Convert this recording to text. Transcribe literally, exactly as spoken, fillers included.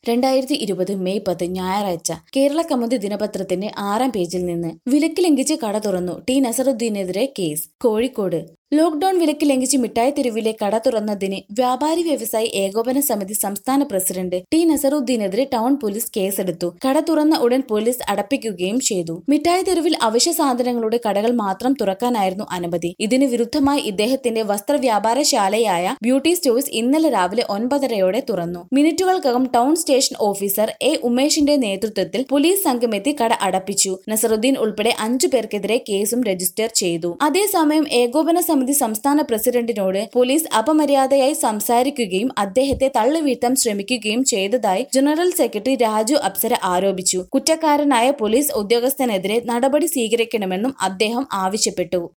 രണ്ടായിരത്തി ഇരുപത് മെയ് പത്ത് ഞായറാഴ്ച കേരള കൗമുദി ദിനപത്രത്തിന്റെ ആറാം പേജിൽ നിന്ന് വിലക്ക് ലംഘിച്ച് കട തുറന്നു ടി നസറുദ്ദീനെതിരെ കേസ്. കോഴിക്കോട് ലോക്ഡൌൺ വിലക്ക് ലംഘിച്ച് മിഠായി തെരുവിലെ കട തുറന്നതിന് വ്യാപാരി വ്യവസായി ഏകോപന സമിതി സംസ്ഥാന പ്രസിഡന്റ് ടി നസറുദ്ദീനെതിരെ ടൗൺ പോലീസ് കേസെടുത്തു. കട തുറന്ന ഉടൻ പോലീസ് അടപ്പിക്കുകയും ചെയ്തു. മിഠായി തെരുവിൽ അവശ്യ സാധനങ്ങളുടെ കടകൾ മാത്രം തുറക്കാനായിരുന്നു അനുമതി. ഇതിന് വിരുദ്ധമായി ഇദ്ദേഹത്തിന്റെ വസ്ത്രവ്യാപാരശാലയായ ബ്യൂട്ടി സ്റ്റോഴ്സ് ഇന്നലെ രാവിലെ ഒൻപതരയോടെ തുറന്നു. മിനിറ്റുകൾക്കകം ടൗൺ സ്റ്റേഷൻ ഓഫീസർ എ ഉമേഷിന്റെ നേതൃത്വത്തിൽ പോലീസ് സംഘമെത്തി കട അടപ്പിച്ചു. നസറുദ്ദീൻ ഉൾപ്പെടെ അഞ്ചു പേർക്കെതിരെ കേസും രജിസ്റ്റർ ചെയ്തു. അതേസമയം ഏകോപന സമിതി സംസ്ഥാന പ്രസിഡന്റിനോട് പോലീസ് അപമര്യാദയായി സംസാരിക്കുകയും അദ്ദേഹത്തെ തള്ളിവീഴ്ത്താൻ ശ്രമിക്കുകയും ചെയ്തതായി ജനറൽ സെക്രട്ടറി രാജു അപ്സര ആരോപിച്ചു. കുറ്റക്കാരനായ പോലീസ് ഉദ്യോഗസ്ഥനെതിരെ നടപടി സ്വീകരിക്കണമെന്നും അദ്ദേഹം ആവശ്യപ്പെട്ടു.